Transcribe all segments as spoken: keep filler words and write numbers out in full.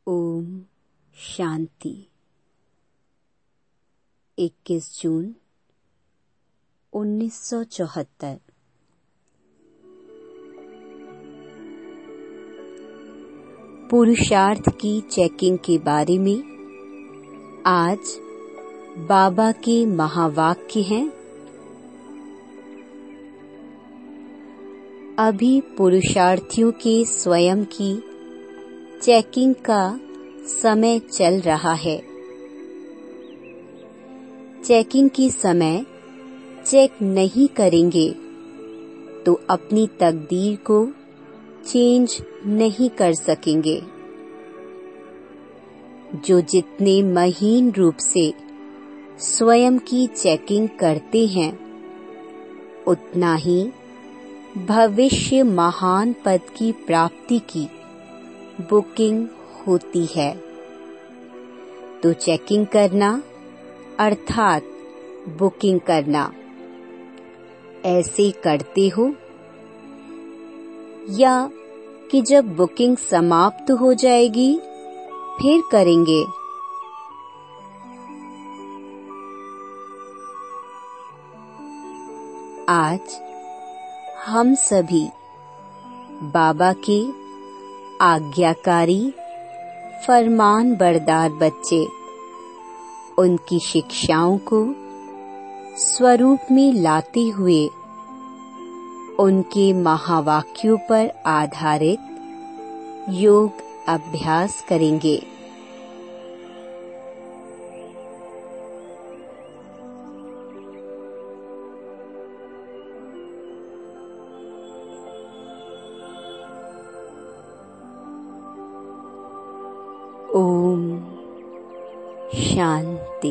ओम शांति। इक्कीस जून उन्नीस सौ चौहत्तर। पुरुषार्थ की चेकिंग के बारे में आज बाबा के महावाक्य हैं। अभी पुरुषार्थियों के स्वयं की चेकिंग का समय चल रहा है। चेकिंग के समय चेक नहीं करेंगे तो अपनी तकदीर को चेंज नहीं कर सकेंगे। जो जितने महीन रूप से स्वयं की चेकिंग करते हैं उतना ही भविष्य महान पद की प्राप्ति की बुकिंग होती है। तो चेकिंग करना अर्थात बुकिंग करना ऐसे करते हो या कि जब बुकिंग समाप्त हो जाएगी फिर करेंगे। आज हम सभी बाबा के आज्ञाकारी फरमान बरदार बच्चे उनकी शिक्षाओं को स्वरूप में लाते हुए उनके महावाक्यों पर आधारित योग अभ्यास करेंगे। ओम शांति।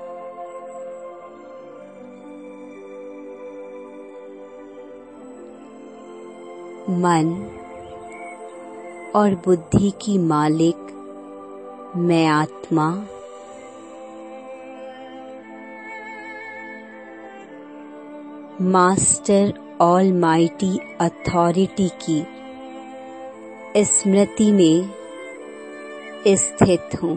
मन और बुद्धि की मालिक मैं आत्मा मास्टर ऑलमाइटी अथॉरिटी की स्मृति में स्थित हूँ।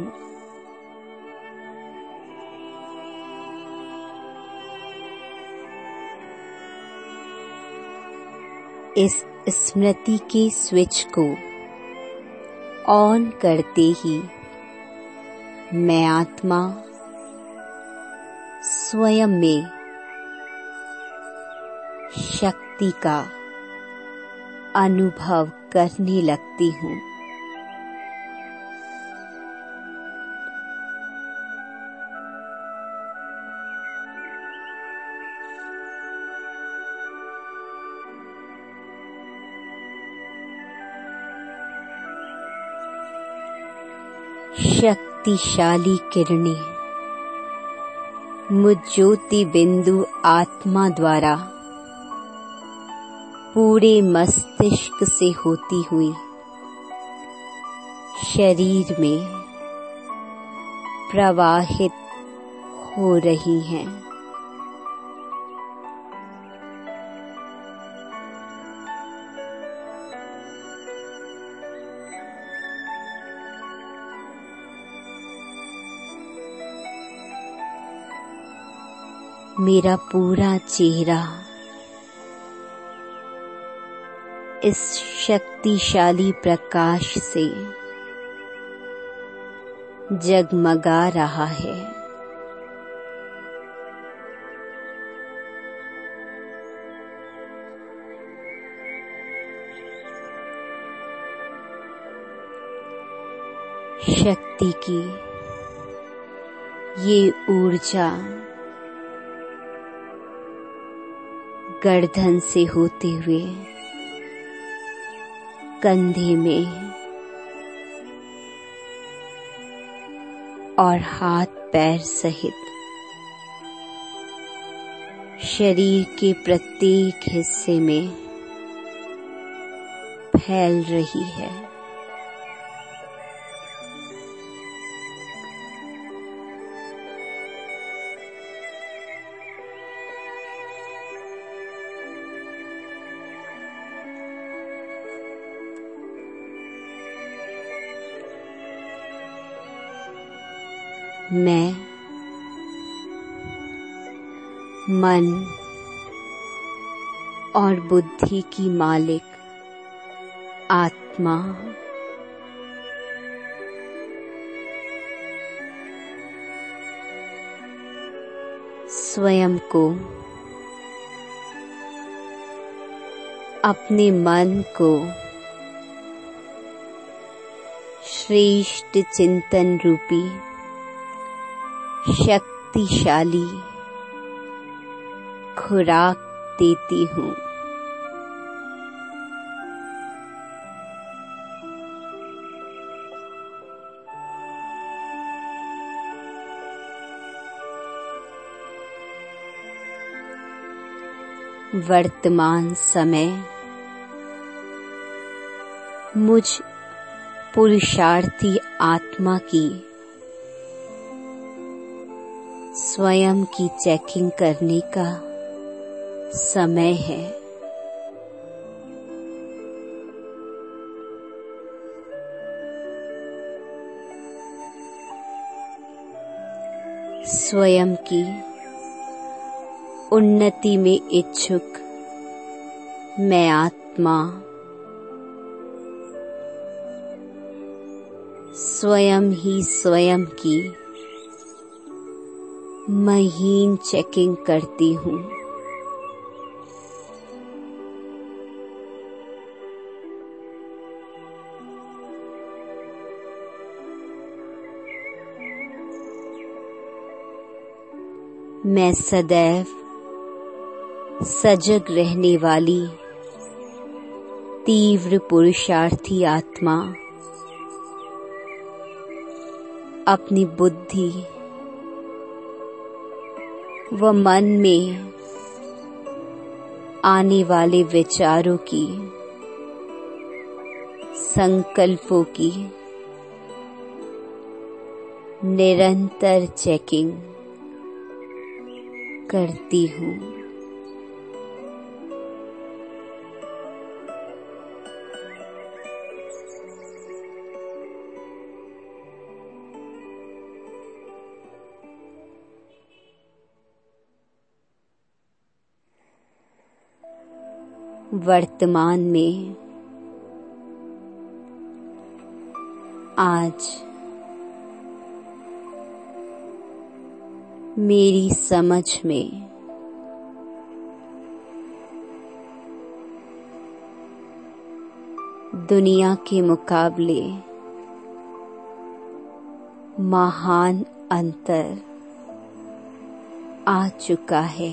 इस स्मृति के स्विच को ऑन करते ही मैं आत्मा स्वयं में शक्ति का अनुभव करने लगती हूँ। शक्तिशाली किरणें मुझ ज्योति बिंदु आत्मा द्वारा पूरे मस्तिष्क से होती हुई शरीर में प्रवाहित हो रही हैं। मेरा पूरा चेहरा इस शक्तिशाली प्रकाश से जगमगा रहा है। शक्ति की ये ऊर्जा गर्दन से होते हुए कंधे में और हाथ पैर सहित शरीर के प्रत्येक हिस्से में फैल रही है। मैं मन और बुद्धि की मालिक आत्मा स्वयं को, अपने मन को श्रेष्ठ चिंतन रूपी शक्तिशाली खुराक देती हूँ। वर्तमान समय मुझ पुरुषार्थी आत्मा की स्वयं की चेकिंग करने का समय है। स्वयं की उन्नति में इच्छुक मैं आत्मा स्वयं ही स्वयं की महीन चेकिंग करती हूँ। मैं सदैव सजग रहने वाली तीव्र पुरुषार्थी आत्मा अपनी बुद्धि व मन में आने वाले विचारों की, संकल्पों की निरंतर चेकिंग करती हूँ। वर्तमान में आज मेरी समझ में दुनिया के मुकाबले महान अंतर आ चुका है।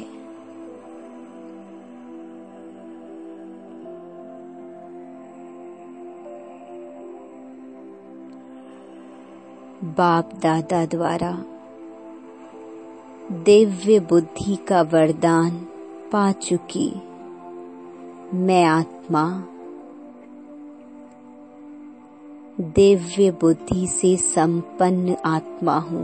बाप दादा द्वारा दिव्य बुद्धि का वरदान पा चुकी मैं आत्मा दिव्य बुद्धि से संपन्न आत्मा हूँ।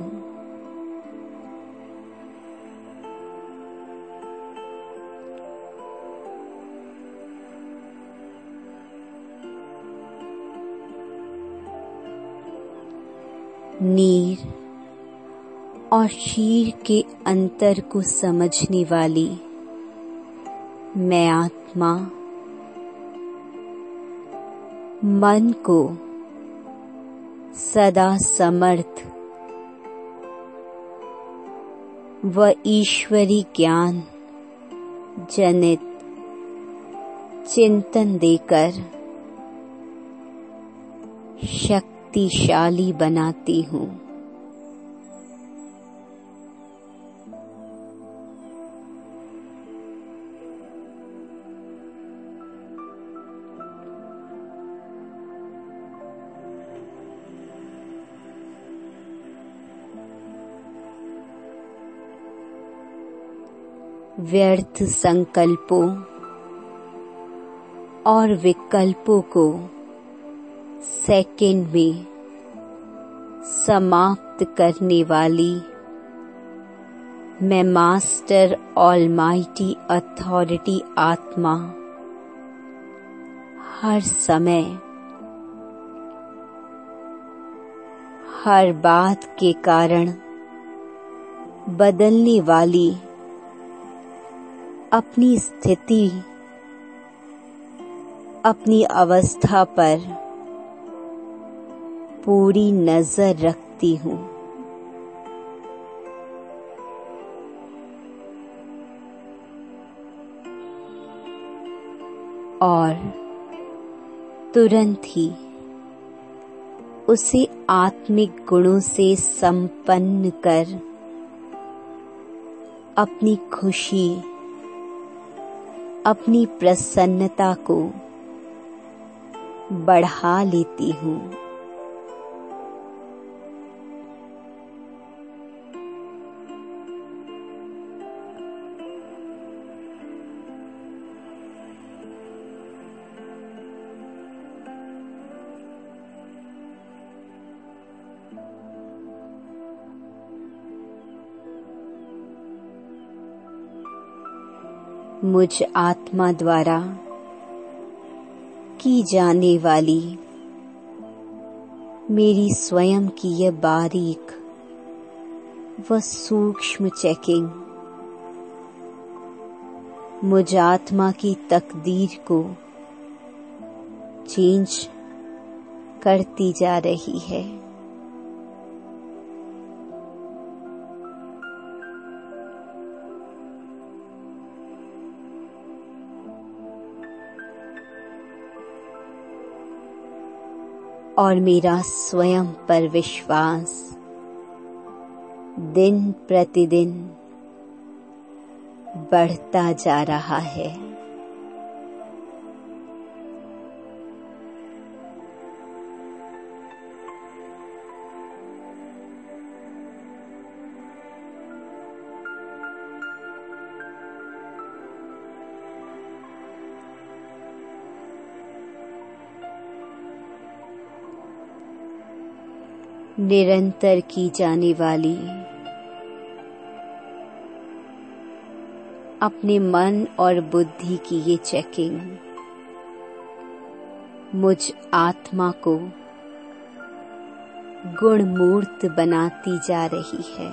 नीर और शीर के अंतर को समझने वाली मैं आत्मा मन को सदा समर्थ व ईश्वरी ज्ञान जनित चिंतन देकर शक्तिशाली बनाती हूँ। व्यर्थ संकल्पों और विकल्पों को सेकंड में समाप्त करने वाली मैं मास्टर ऑलमाइटी अथॉरिटी आत्मा हर समय हर बात के कारण बदलने वाली अपनी स्थिति, अपनी अवस्था पर पूरी नजर रखती हूँ और तुरंत ही उसे आत्मिक गुणों से संपन्न कर अपनी खुशी, अपनी प्रसन्नता को बढ़ा लेती हूँ। मुझ आत्मा द्वारा की जाने वाली मेरी स्वयं की यह बारीक व सूक्ष्म चेकिंग मुझ आत्मा की तकदीर को चेंज करती जा रही है। और मेरा स्वयं पर विश्वास दिन प्रतिदिन बढ़ता जा रहा है। निरंतर की जाने वाली अपने मन और बुद्धि की ये चेकिंग मुझ आत्मा को गुणमूर्त बनाती जा रही है।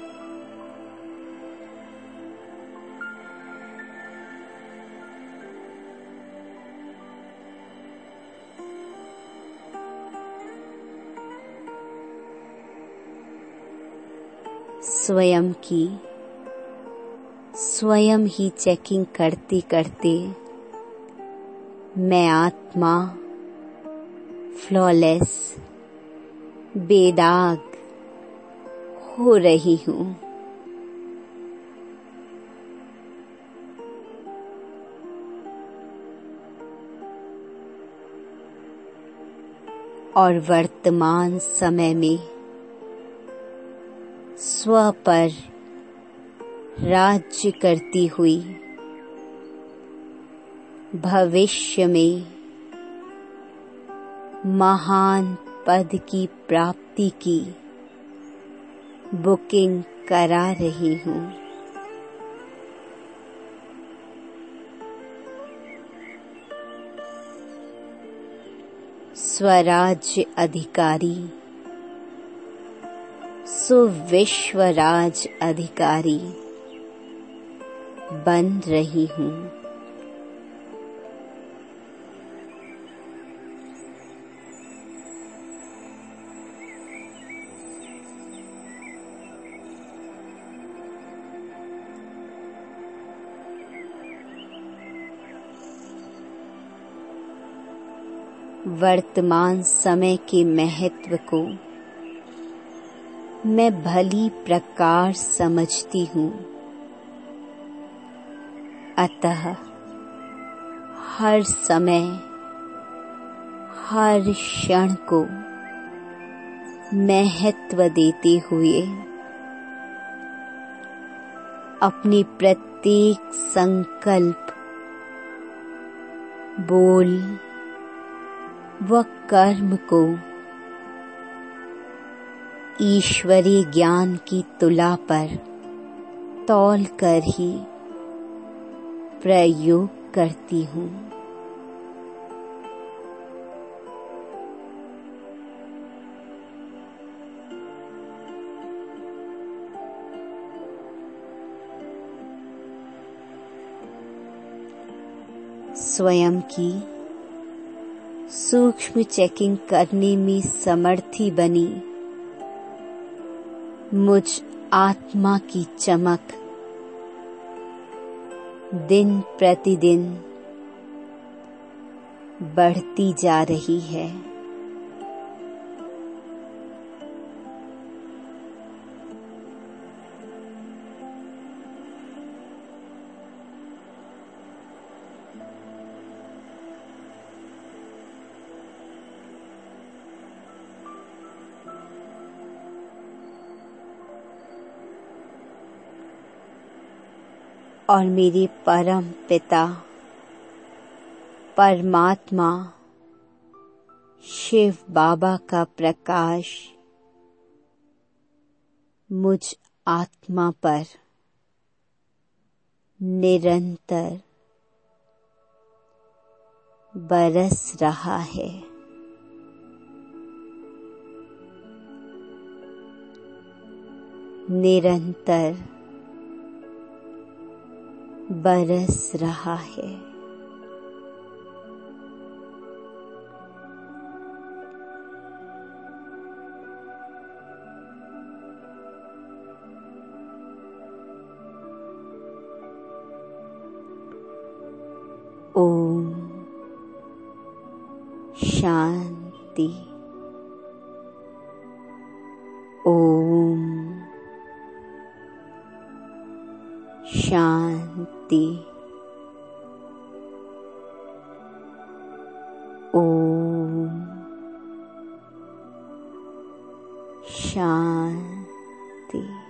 स्वयं की स्वयं ही चेकिंग करते करते मैं आत्मा फ्लॉलेस, बेदाग हो रही हूँ। और वर्तमान समय में स्व पर राज्य करती हुई भविष्य में महान पद की प्राप्ति की बुकिंग करा रही हूँ। स्वराज्य अधिकारी, सुविश्वराज अधिकारी बन रही हूँ। वर्तमान समय के महत्व को मैं भली प्रकार समझती हूँ, अतः हर समय हर क्षण को महत्व देते हुए अपने प्रत्येक संकल्प, बोल व कर्म को ईश्वरीय ज्ञान की तुला पर तौल कर ही प्रयोग करती हूँ। स्वयं की सूक्ष्म चेकिंग करने में समर्थी बनी मुझ आत्मा की चमक दिन प्रतिदिन बढ़ती जा रही है। और मेरे परम पिता परमात्मा शिव बाबा का प्रकाश मुझ आत्मा पर निरंतर बरस रहा है। निरंतर बरस रहा है। ओम शांति। ओम शांति। ओम शांति।